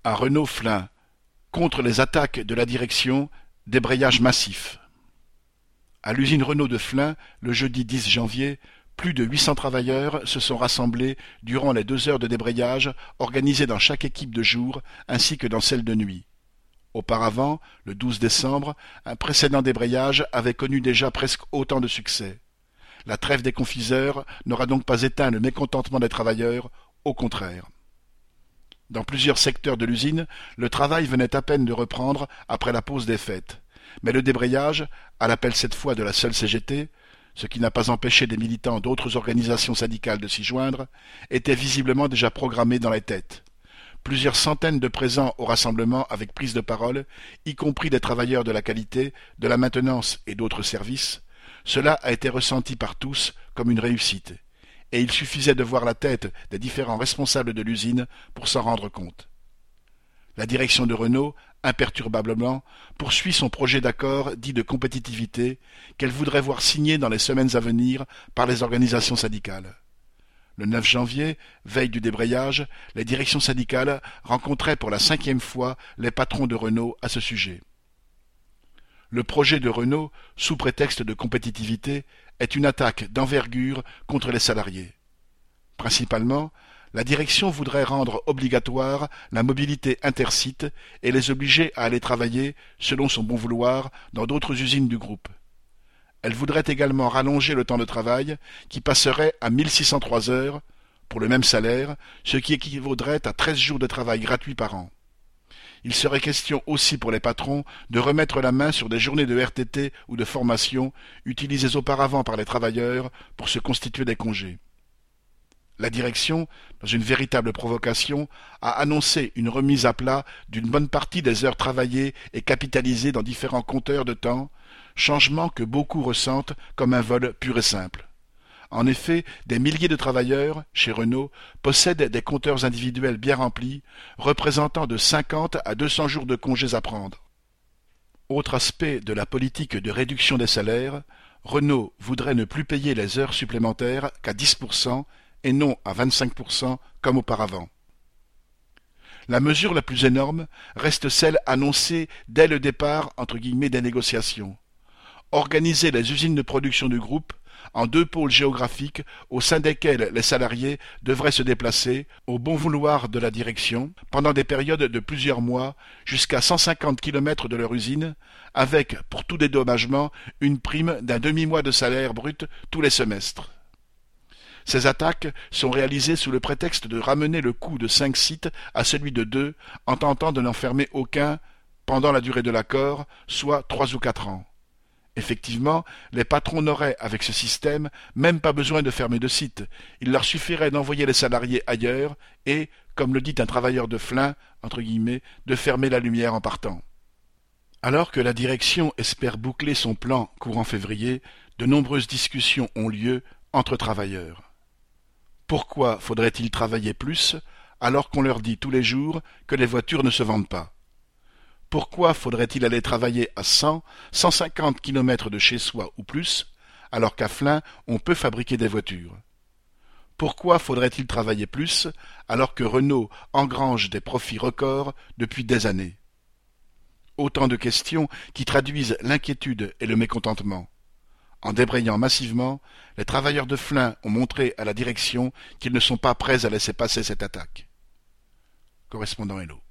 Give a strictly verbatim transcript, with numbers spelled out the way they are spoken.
À Renault-Flins, contre les attaques de la direction, débrayage massif. À l'usine Renault de Flins, le jeudi dix janvier, plus de huit cents travailleurs se sont rassemblés durant les deux heures de débrayage organisées dans chaque équipe de jour ainsi que dans celle de nuit. Auparavant, le douze décembre, un précédent débrayage avait connu déjà presque autant de succès. La trêve des confiseurs n'aura donc pas éteint le mécontentement des travailleurs, au contraire. Dans plusieurs secteurs de l'usine, le travail venait à peine de reprendre après la pause des fêtes. Mais le débrayage, à l'appel cette fois de la seule C G T, ce qui n'a pas empêché des militants d'autres organisations syndicales de s'y joindre, était visiblement déjà programmé dans les têtes. Plusieurs centaines de présents au rassemblement avec prise de parole, y compris des travailleurs de la qualité, de la maintenance et d'autres services, cela a été ressenti par tous comme une réussite. Et il suffisait de voir la tête des différents responsables de l'usine pour s'en rendre compte. La direction de Renault, imperturbablement, poursuit son projet d'accord dit de compétitivité qu'elle voudrait voir signé dans les semaines à venir par les organisations syndicales. Le neuf janvier, veille du débrayage, les directions syndicales rencontraient pour la cinquième fois les patrons de Renault à ce sujet. Le projet de Renault, sous prétexte de compétitivité, est une attaque d'envergure contre les salariés. Principalement, la direction voudrait rendre obligatoire la mobilité intercite et les obliger à aller travailler, selon son bon vouloir, dans d'autres usines du groupe. Elle voudrait également rallonger le temps de travail, qui passerait à mille six cent trois heures, pour le même salaire, ce qui équivaudrait à treize jours de travail gratuits par an. Il serait question aussi pour les patrons de remettre la main sur des journées de R T T ou de formation utilisées auparavant par les travailleurs pour se constituer des congés. La direction, dans une véritable provocation, a annoncé une remise à plat d'une bonne partie des heures travaillées et capitalisées dans différents compteurs de temps, changement que beaucoup ressentent comme un vol pur et simple. En effet, des milliers de travailleurs, chez Renault, possèdent des compteurs individuels bien remplis, représentant de cinquante à deux cents jours de congés à prendre. Autre aspect de la politique de réduction des salaires, Renault voudrait ne plus payer les heures supplémentaires qu'à dix pour cent et non à vingt-cinq pour cent comme auparavant. La mesure la plus énorme reste celle annoncée dès le départ entre guillemets des négociations. Organiser les usines de production du groupe en deux pôles géographiques au sein desquels les salariés devraient se déplacer, au bon vouloir de la direction, pendant des périodes de plusieurs mois, jusqu'à cent cinquante kilomètres de leur usine, avec, pour tout dédommagement, une prime d'un demi-mois de salaire brut tous les semestres. Ces attaques sont réalisées sous le prétexte de ramener le coût de cinq sites à celui de deux, en tentant de n'en fermer aucun pendant la durée de l'accord, soit trois ou quatre ans. Effectivement, les patrons n'auraient, avec ce système, même pas besoin de fermer de site. Il leur suffirait d'envoyer les salariés ailleurs et, comme le dit un travailleur de Flins, entre guillemets, de fermer la lumière en partant. Alors que la direction espère boucler son plan courant février, de nombreuses discussions ont lieu entre travailleurs. Pourquoi faudrait-il travailler plus alors qu'on leur dit tous les jours que les voitures ne se vendent pas? Pourquoi faudrait-il aller travailler à cent, cent cinquante kilomètres de chez soi ou plus, alors qu'à Flins, on peut fabriquer des voitures? Pourquoi faudrait-il travailler plus, alors que Renault engrange des profits records depuis des années? Autant de questions qui traduisent l'inquiétude et le mécontentement. En débrayant massivement, les travailleurs de Flins ont montré à la direction qu'ils ne sont pas prêts à laisser passer cette attaque. Correspondant Hello.